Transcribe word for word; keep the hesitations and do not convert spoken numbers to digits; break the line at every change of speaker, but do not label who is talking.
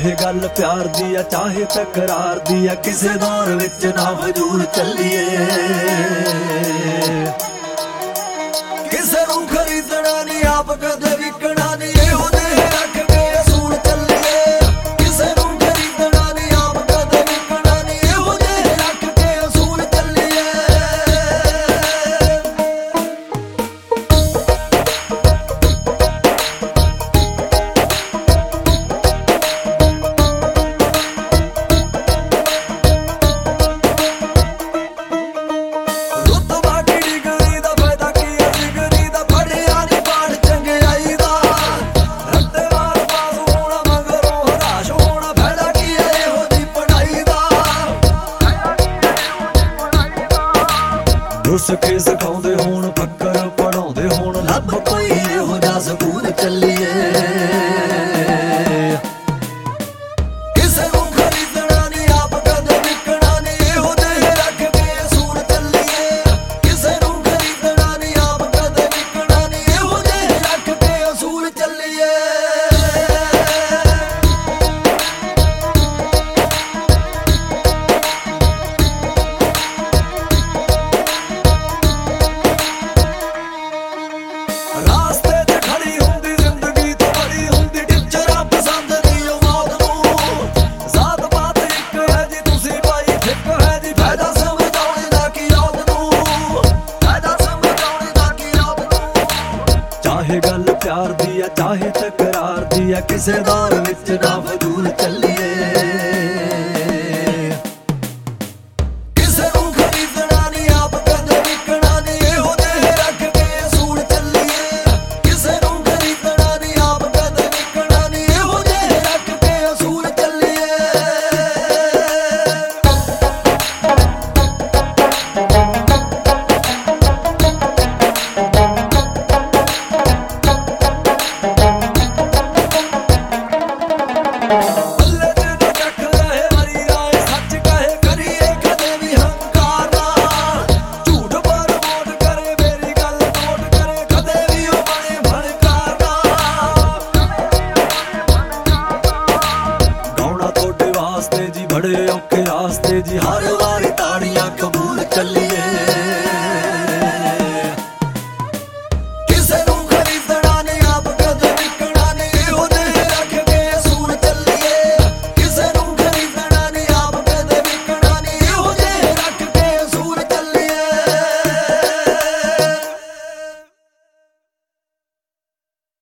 चाहे गल प्यार दी आ चाहे तकरार दी आ, किसे दौर विच ना फजूल चलिए। किसे नूं खरीदना नहीं आप कदे विकना नहीं, इहो जिहे रख के असूल चलिए। किसे नूं खरीदना नहीं आप कदे विकना नहीं, इहो जिहे रख के असूल चलिए। रुस के सिखाउंदे होण फक्कर पढ़ाउंदे होण, लभ कोई इहो जिहा सकूल चलिए। किसे नूं खरीदना नहीं आप कदे विकना नहीं, इहो जिहे रख के असूल चलिए। किसे नूं खरीदना नहीं आप कदे विकना नहीं, इहो जिहे रख के असूल चलिए। रास्ते च खड़ी हुंदी जिंदगी तो बड़ी हुंदी टिचरा पसंद नहीं ओ मौत नूं। जात पात इक है जी तुसी भाई फिक है जी, फायदा समझाउणे दा की औत नूं, फायदा समझाउणे दा की औत नूं। चाहे गल प्यार दी आ चाहे तकरार दी आ, किसे दौर विच ना फजूल चलिए। बड़े औखे रास्ते जी हर वार